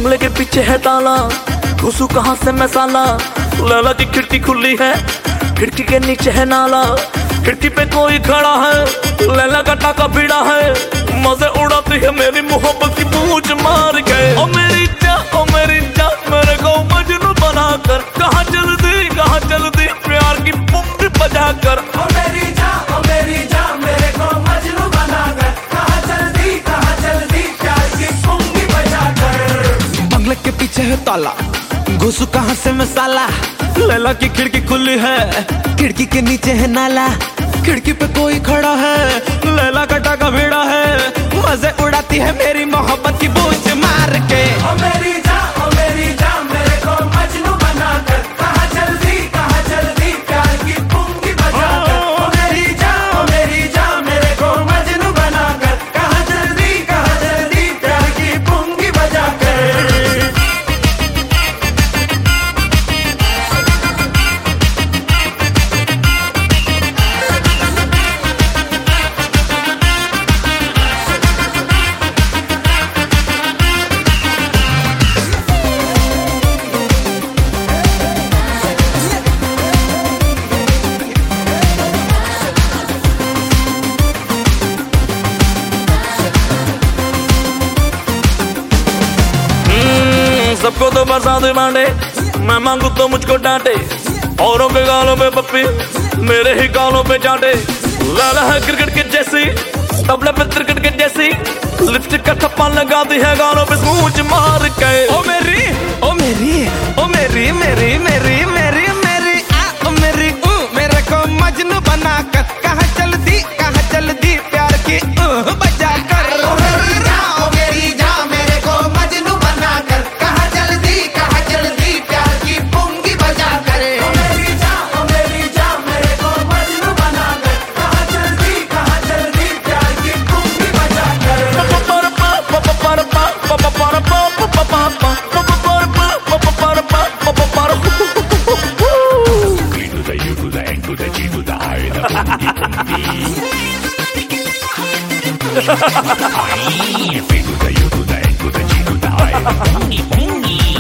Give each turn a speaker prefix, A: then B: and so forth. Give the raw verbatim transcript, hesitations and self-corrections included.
A: बंगले के पीछे है ताला, घुसू कहाँ से मैं साला। लैला की खिड़की खुली है, खिड़की के नीचे है नाला, खिड़की पे कोई खड़ा है, लैला का टाका भिड़ा है। मजे उड़ाती है मेरी मोहब्बत की पूछ मार के। ओ मेरी जा, ओ मेरी जा, मेरे को मजनू बनाकर कहाँ चल दी, कहाँ चल दी प्यार की पुंगी बजा कर।
B: ओ मेरी जा, ओ मेरी जा, मेरे को मजनू बनाकर कहाँ चल दी, कहाँ चल दी प्यार की पुंगी बजा कर।
C: बंगले के पीछे है ताला, घुसू कहाँ से मैं साला। लैला की खिड़की खुली है, खिड़की के नीचे है नाला, खिड़की पे कोई खड़ा है, लैला का टाका भिड़ा है। मजे उड़ाती है मेरी मोहब्बत की बूझ मार के।
B: ओ मेरी जा, ओ मेरी जा, मेरे को मजनू बनाकर कहाँ चल दी, कहाँ चल दी प्यार की पुंगी बजा कर। ओ मेरी जा, ओ मेरी जा, मेरे को मजनू बनाकर कहाँ चल दी, कहाँ चल दी प्यार की पुंगी बजा कर।
A: सबको तो बरसात बांटे, मैं मांगू तो मुझको डांटे। औरों के गालों पे पप्पी, मेरे ही गालों पे चाटे। लैला है क्रिकेट के जैसी, तबले पे क्रिकेट के जैसी, लिपस्टिक का थप्पा लगाती है गालों पे सूझ मार के।
C: ओ मेरी, ओ मेरी, ओ मेरी, मेरी, मेरी, मेरी, मेरी, आ, ओ मेरी, ऊ, मेरे को मजनू बनाकर कहाँ चल दी, कहाँ चल दी प्यार की ऊ बजा कर।
B: ओ मेरी जा, ओ मेरी जा, मेरे को मजनू बनाकर कहाँ चल दी, कहाँ चल दी प्यार की पुंगी बजा कर। ओ मेरी जा, ओ मेरी जा, मेरे को मजनू बनाकर कहाँ चल दी, कहाँ चल दी प्यार की पुंगी बजा कर।
D: B to the U to the N to the G to the I, the pungi pungi. B to the U to the N to the G to the I, the pungi pungi.